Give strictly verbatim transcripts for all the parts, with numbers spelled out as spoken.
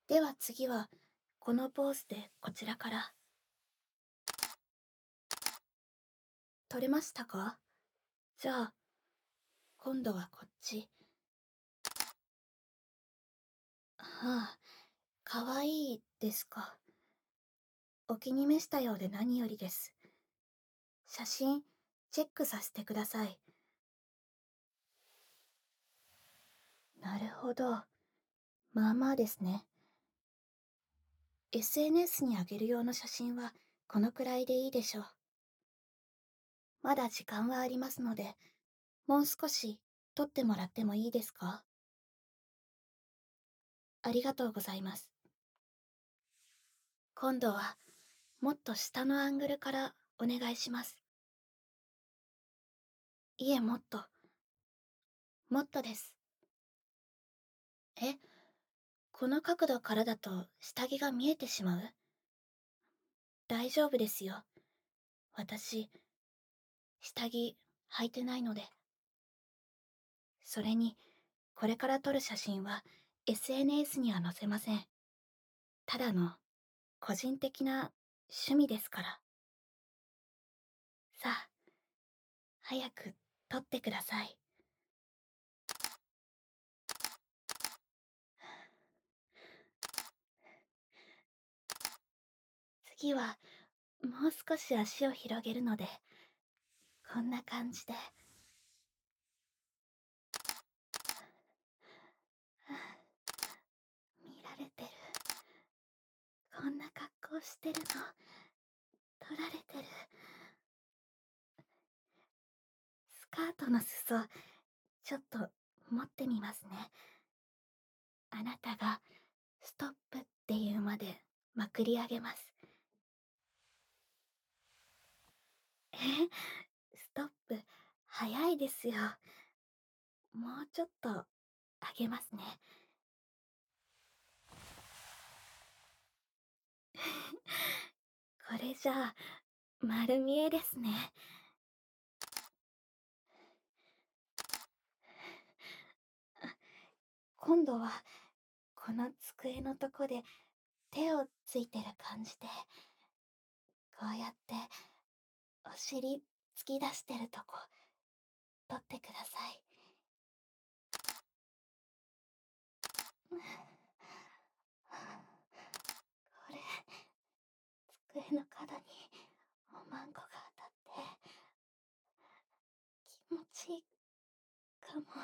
では次は、このポーズでこちらから。取れましたか？じゃあ、今度はこっち。はあ、かわいいですか。お気に召したようで何よりです。写真、チェックさせてください。なるほど。まあまあですね。エスエヌエス に上げる用の写真は、このくらいでいいでしょう。まだ時間はありますので、もう少し撮ってもらってもいいですか？ありがとうございます。今度は、もっと下のアングルからお願いします。いえ、もっと。もっとです。え、この角度からだと下着が見えてしまう？大丈夫ですよ。私、下着履いてないので。それに、これから撮る写真は エスエヌエス には載せません。ただの個人的な趣味ですから。さあ、早く撮ってください。次は、もう少し足を広げるので、こんな感じで。見られてる。こんな格好してるの。撮られてる。スカートの裾、ちょっと持ってみますね。あなたがストップって言うまでまくり上げます。え、ストップ、早いですよ。もうちょっと上げますね。これじゃあ、丸見えですね。今度は、この机のとこで手をついてる感じで、こうやってお尻突き出してるとこ、取ってください。これ、机の角におまんこが当たって気持ちいいかも。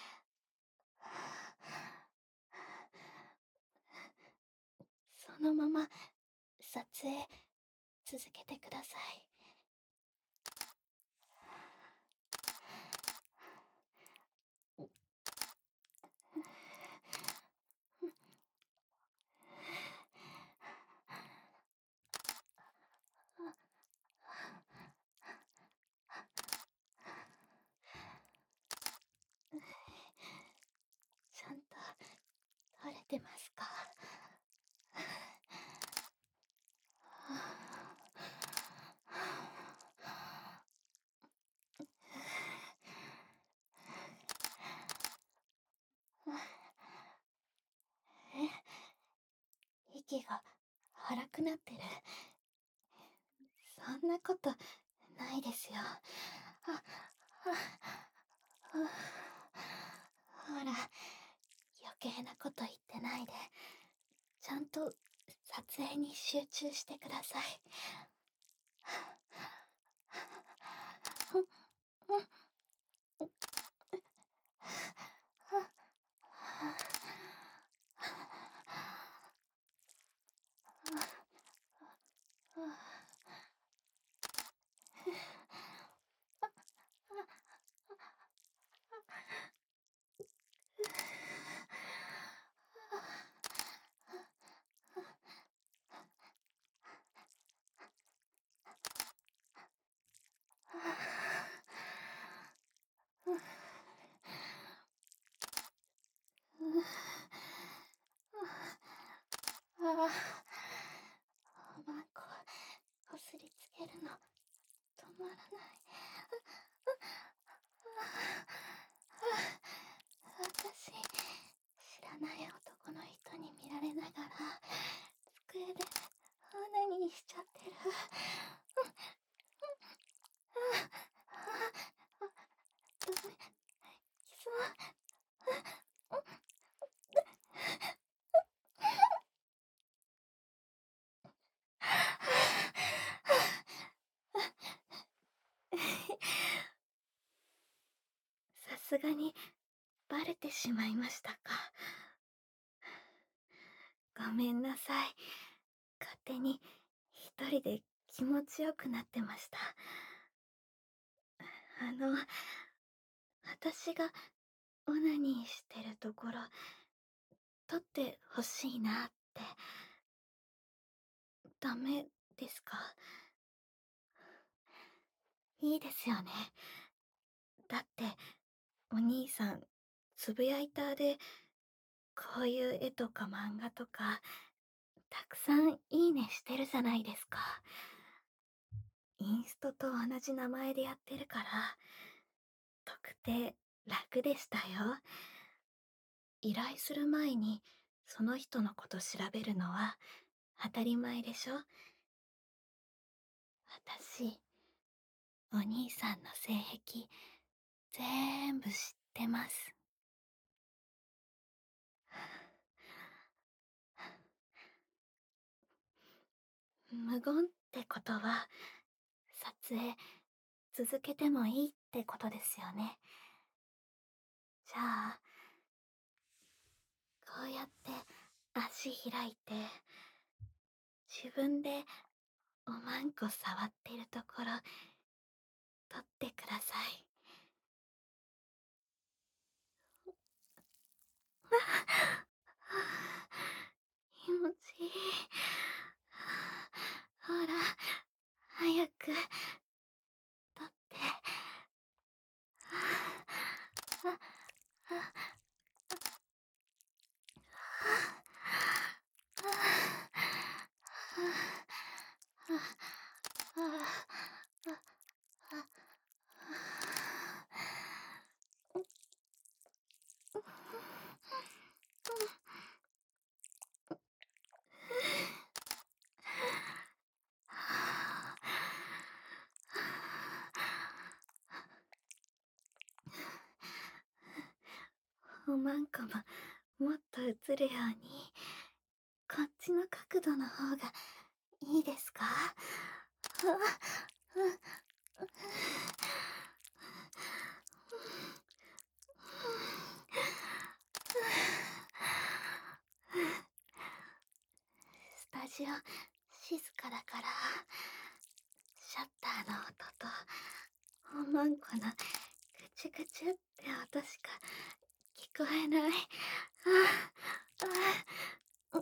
そのまま撮影続けてください。ちゃんと撮れてますか？え、息が荒くなってる。そんなことないですよ。あ、あ、あ、ほら、余計なこと言ってないで、ちゃんと撮影に集中してください。ああ、おまんこ、こすりつけるの、止まらない。私、知らない男の人に見られないがら机でオナニーしちゃってる。そう。さすがにバレてしまいましたか。ごめんなさい。勝手に一人で気持ちよくなってました。あの、私がオナニーしてるところ、撮ってほしいなって、ダメですか？いいですよね。だって、お兄さん、つぶやいたーで、こういう絵とか漫画とか、たくさんいいねしてるじゃないですか。インストと同じ名前でやってるから、特定楽でしたよ。依頼する前にその人のこと調べるのは当たり前でしょ。私、お兄さんの性癖、ぜーんぶ知ってます。無言ってことは、撮影続けてもいいってことですよね。じゃあ、こうやって足開いて、自分でおまんこ触ってるところ、撮ってください。気持ちいい。ほら、早く撮って。おまんこももっと映るように、こっちの角度の方がいいですか？スタジオ静かだから、シャッターの音とおまんこのぐちゅぐちゅって音しか聞こえない。ああ、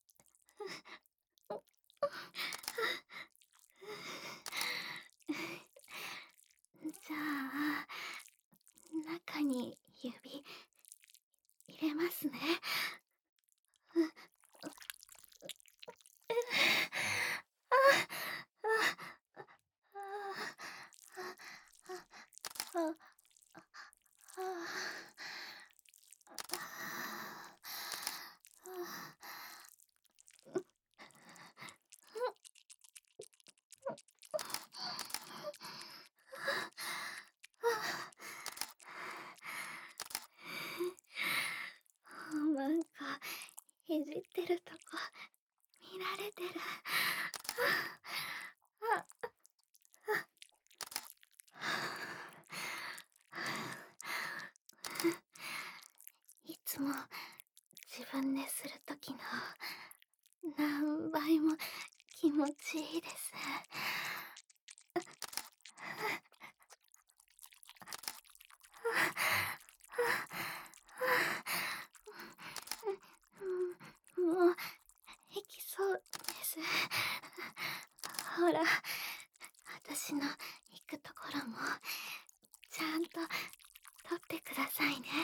じゃあ、中に指入れますね。なんかいじってるとこ見られてる。いつも自分でするときの何倍も気持ちいいです。もう息そうです。ほら、私の行くところもちゃんと撮ってくださいね。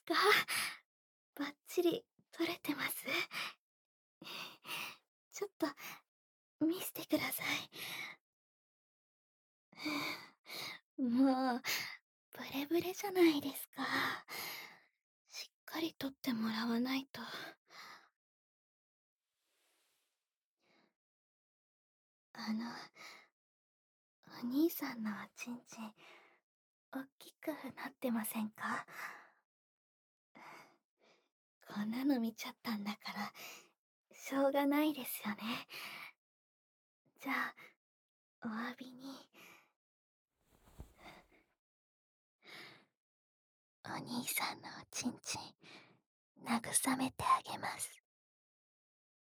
が、バッチリ取れてます。ちょっと、見せてください。もう、ブレブレじゃないですか。しっかり取ってもらわないと。あの、お兄さんのおちんちん、おっきくなってませんか？こんなの見ちゃったんだから、しょうがないですよね。じゃあ、お詫びに、お兄さんのおちんちん、慰めてあげます。